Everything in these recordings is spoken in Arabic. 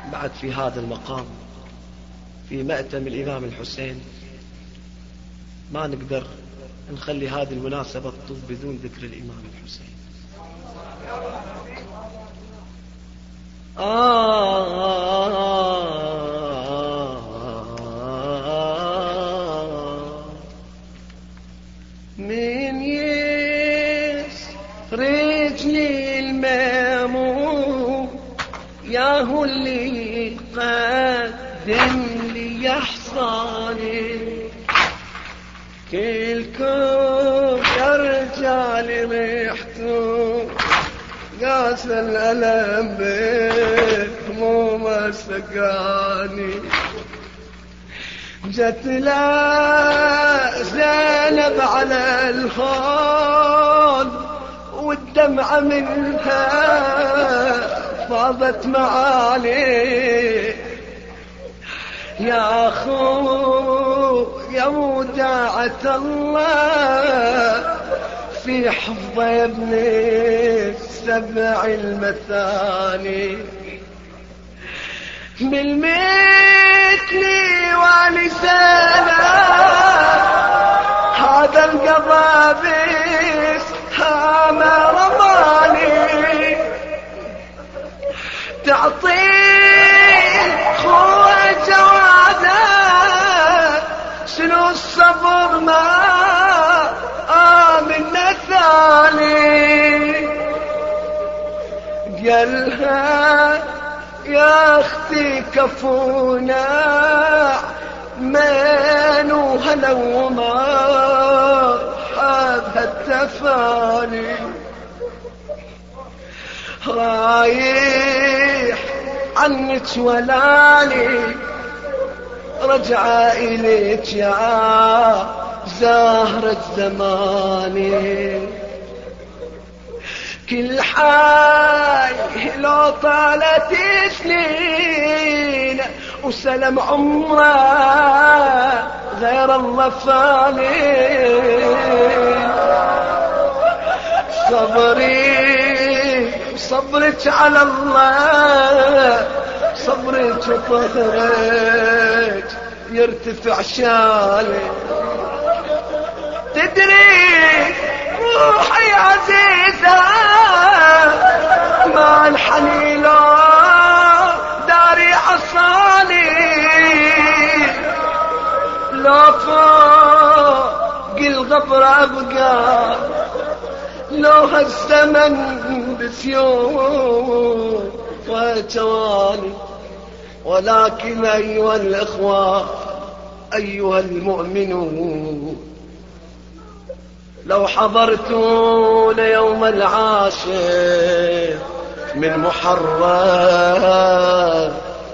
بعد في هذا المقام في مأتم الإمام الحسين ما نقدر نخلي هذه المناسبة تطوف بدون ذكر الإمام الحسين. من يسرجني المامون ياهو اللي قدم لي احصاني كلكم يا رجال ريحتم قاس الألم بك مو ما سقاني جت لا زينب على الخال والدمعة منها فاضت معالي يا أخو يا وداعة الله في حفظ ابن السبع المثاني بالمثلي ولسانا هذا القضابيس هاما رماني تعطيه خوة جواده شنو الصبر ما من الثاني قالها يا اختي كفونا من وهلا ومرحب التفاني رايح عنك ولاني رجع إليك يا زهرة زماني كل حي لو طالت سنين وسلم عمره غير الله فاني صبرك على الله صبرك وطهرك يرتفع شالي تدري روحي عزيزة ما الحنيلة داري عصاني لا فوق الغبر أبقى لو هالزمن بسيوف وتوالي ولكن أيها الإخوة أيها المؤمنون لو حضرتوا ليوم العاشر من محرم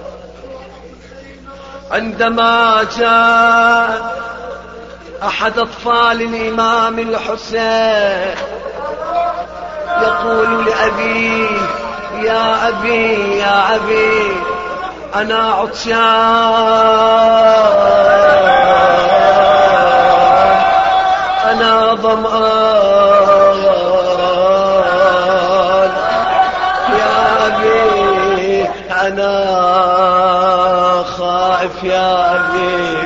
عندما جاء أحد أطفال الإمام الحسين يقول لأبيه يا أبي يا أبي أنا عطشان أنا ظمآن يا أبي أنا خائف يا أبي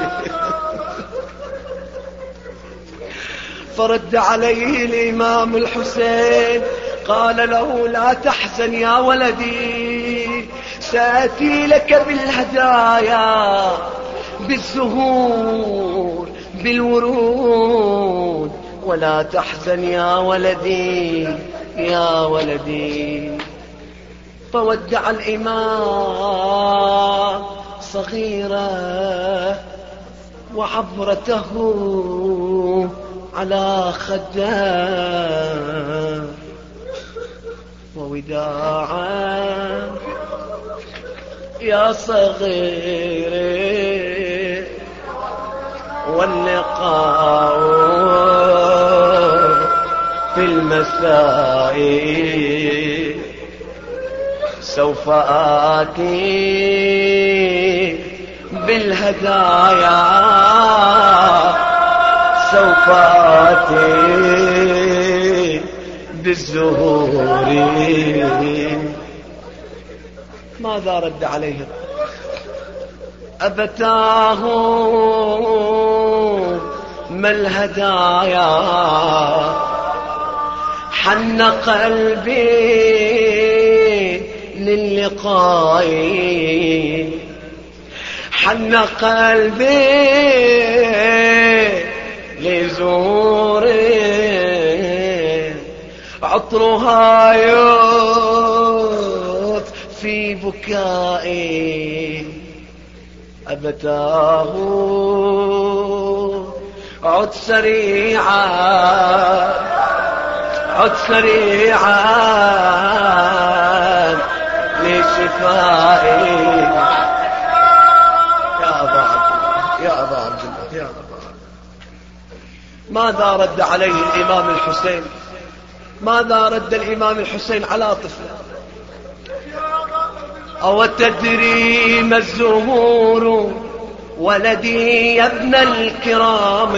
فرد عليه الإمام الحسين قال له لا تحزن يا ولدي سأتي لك بالهدايا بالزهور بالورود ولا تحزن يا ولدي يا ولدي فودع الإمام صغيرة وعبرته على خده ووداعا يا صغيري واللقاء في المساء سوف آتي بالهدايا سوف آتي بالزهور ماذا رد عليه؟ أبتاه ما الهدايا حن قلبي للقاء، حن قلبي لزور عطرها في بكائي. أبتاه عد سريعا، عد سريعا لشفائي. يا أبا عبد الله، يا أبا عبد الله، يا أبا. ماذا رد عليه الإمام الحسين؟ ماذا رد الإمام الحسين على طفله؟ أو تدري ما الزهور ولدي يا ابن الكرام،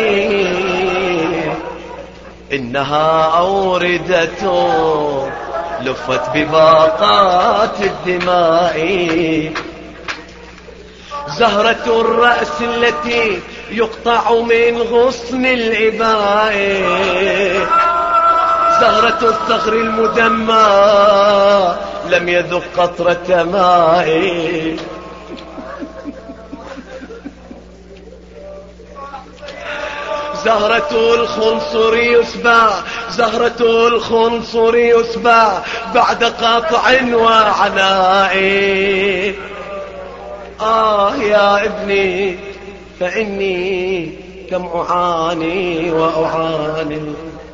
إنها أوردة لفت بباقات الدماء، زهرة الرأس التي يقطع من غصن العباء، زهرة الثغر المدمى لم يذق قطرة ماء. زهرة الخنصر يسبى، زهرة الخنصر يسبى بعد قطع وعناء. يا ابني فإني كم أعاني وأعاني.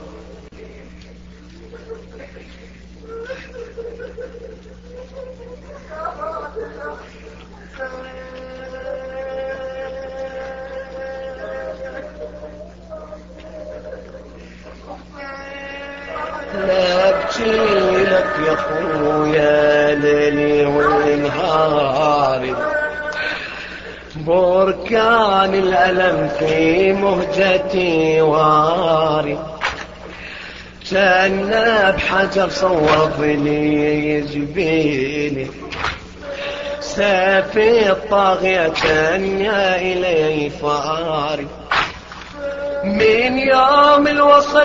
لا ابكي لك يا خويا ليلي ونهاري، بركان الألم في مهجتي واري، كان بحجر صوب لي جبيني، سيفي الطاغية كان يا إلي فاري. من يوم الوصل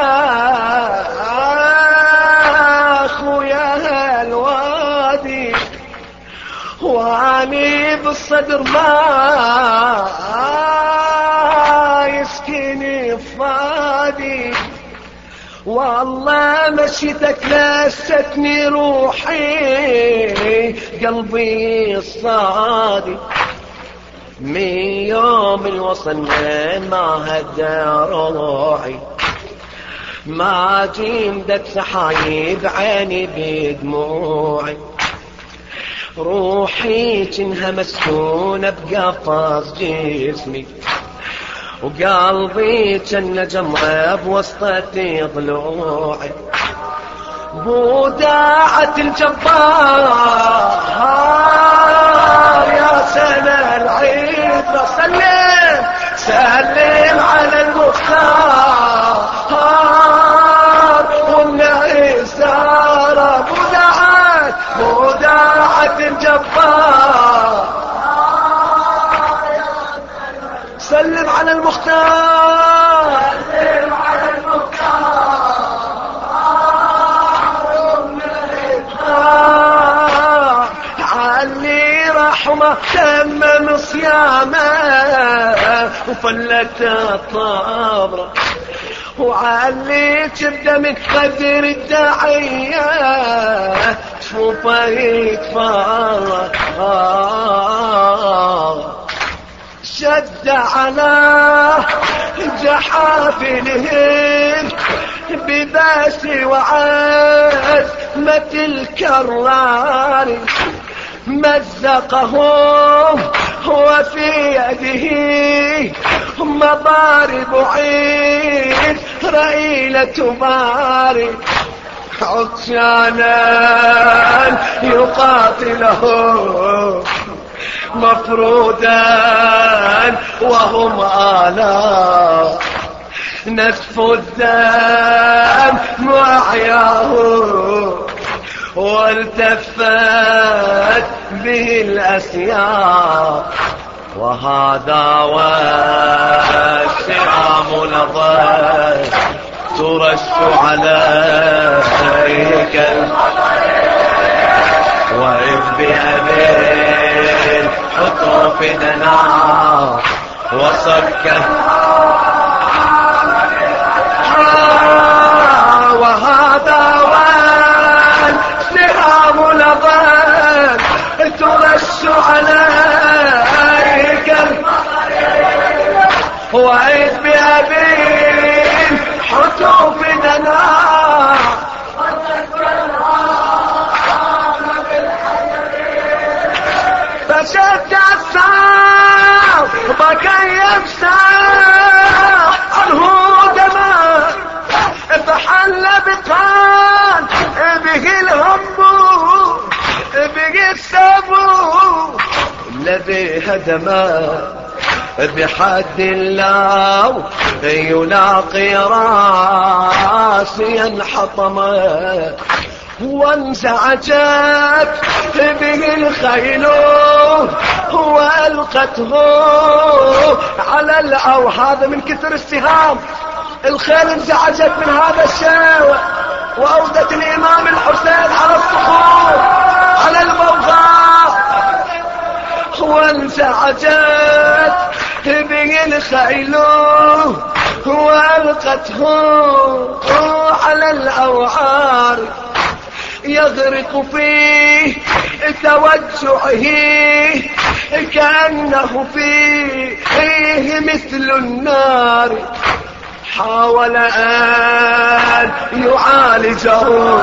أخويا هالوادي، واني بالصدر ما يسكني فادي، والله مشيتك لستني روحي قلبي الصادي. من يوم الوصل ما هدى روحي، ما جيمدك سحايب عيني بدموعي، روحي كنها مسكونة بقفص جسمي، وقلبي كان جمرة بوسطة ضلوعي. بوداعة الجبار يا سنة العيد، سلم سلم على المختار والنعسار. بوداعة الجبار، سلم على المختار، سلم على المختار. علي رحمة تمم صيامه وفلت الطابرة، وعلي تبدأ من قدر الداعية تشوفه يتفرج. شد على جحافلهم بباس وعزمة الكرار، مزقهم وفي يده مضارب عيد رئيلة باري، عطشانا يقاتله مفرودا وهم آلاف، نسف الدم وعياه والتفت به الأسياف، وهذا والسهام لظى ترش عليك، وإذ بأبي الحطوف دنا وصكه، وهذا والسهام لظى ترش عليك، وإذ بأبي الحطوف دنا فشد الثوب بكى يمسح عنه دماء، فحل بقال به الهم به السبو الذي هدما بحد الله يلاقي راسيا حطما، وانزعجت به الخيل والقته على الأو. هذا من كثر السهام، الخيل انزعجت من هذا الشيء، وأودت الإمام الحسين على الصخور على الموضع، وانزعجت به الخيل والقته على الأوعار، يغرق فيه توجعه كأنه فيه مثل النار. حاول أن يعالجه،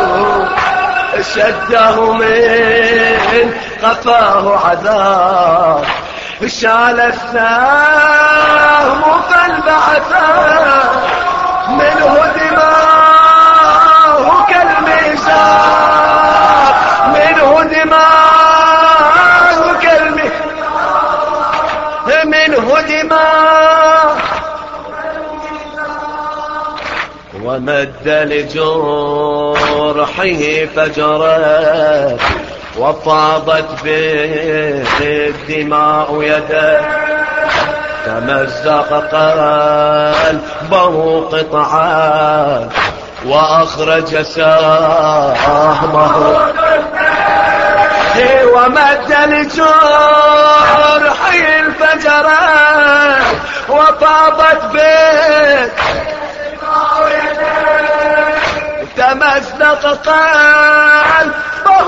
شده من قفاه عذاب، شال السهم فانبعثا منه دماء كالميزان، منه دماء كالميزان، منه دماء. ومد لجرحه فجرت، وفاضت به الدماء يده، تمزق قلبه قطعا، وأخرج سهمه. ومد لجرحه الفجرات، وفاضت به تمزق قلبه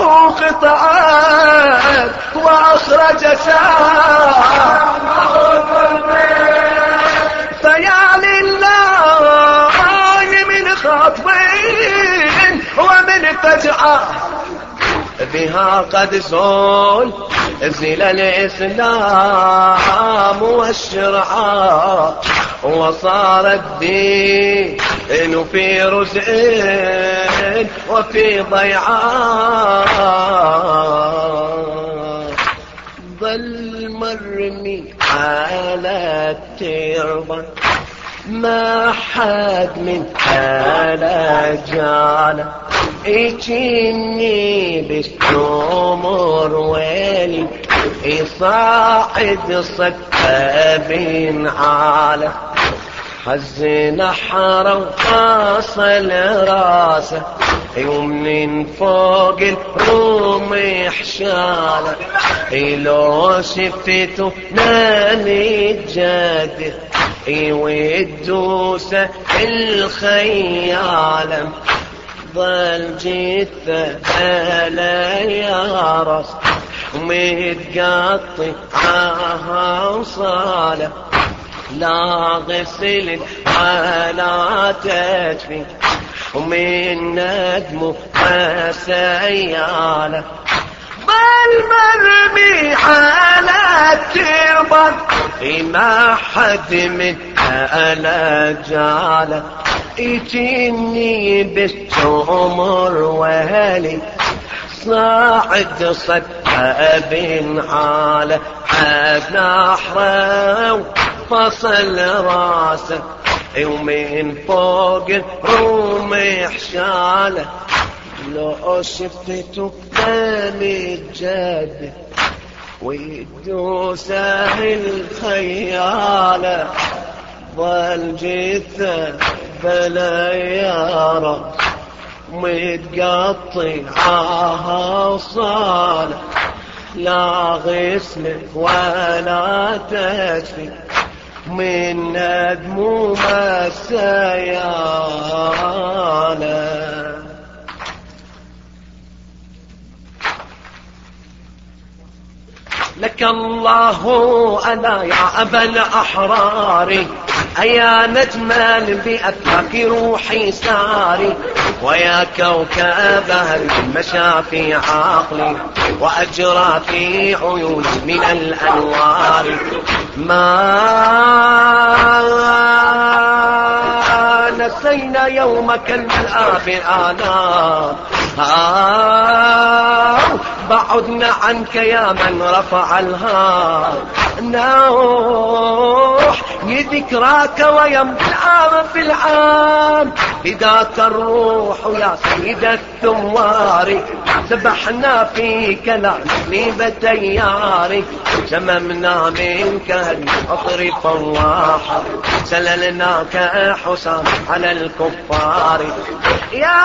قطعا، وأخرج سهمه. فيا لله من خطب ومن فجعة، بها قد زل الإسلام والشرعة، وصار الدين في رزء وفي ضيعان. ظل مرمي على التربة، ما حد من على جانا، يجيني بالتمر ويلي، يصاعد صكابين عاله، حزن حرا وفاصل راسه، ومن فوق الروم يحشاله، لو شفته ناني الجد ويدوسه الخيالة، ظل جثة هلا يا راس ومتقطع وصاله، لا غسل ولا تدفي ومن ندمه سياله، بل مرمي على التربة ما حد من ألا جاله، يجيني بالتمر وهلي صاعد صكاب عاله، حد نحره فصل راسه ومن فوق الروم يحشاله، لو شفتك تمجد ويدوسه الخيالة ظل جثة بليارة متقطعها صالة لا غسل ولا تشفي من دموم السيالة. لك الله أنا يا أبا الأحرار أيا نجما بأفاك روحي ساري ويا كوكبا مشى في عقلي وأجرى في عيوني من الأنوار ما نسينا يومك الآب آنا بعدنا عنك يا من رفع الهار نوح لذكراك ويمضي العام في العام فداك الروح يا سيد الثوار سبحنا فيك نعمي تياري شممنا منك العطر فواحا سللناك حسام على الكفار يا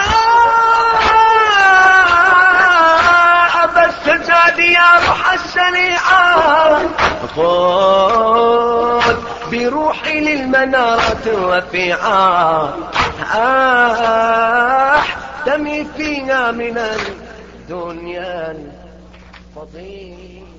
أبا السجاد يا روح الشريعة خذ بروحي للمنارات الرفيعة احتمي فينا من الدنيا الفضيلة.